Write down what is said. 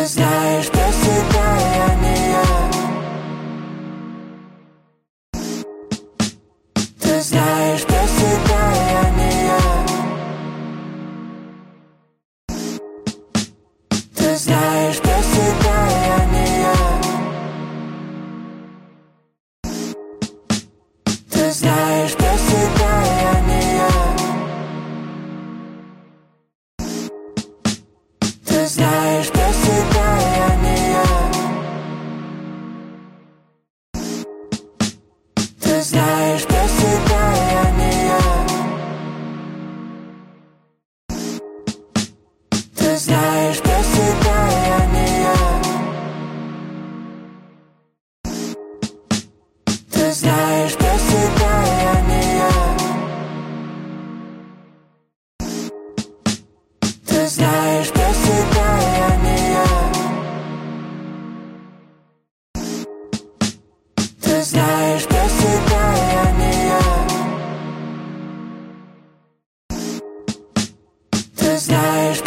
знаешь, без тебя я не я. Ты знаешь, без тебя я не я. Ты знаешь, без тебя я не я. Ты знаешь, без тебя я не я. Ты знаешь, без тебя я не я. Ты знаешь, без тебя я не я. Ты знаешь, без тебя я не я. Ты знаешь, без тебя я не я. Ты знаешь, без тебя я не я. Ты знаешь, без тебя я не я. Ты знаешь,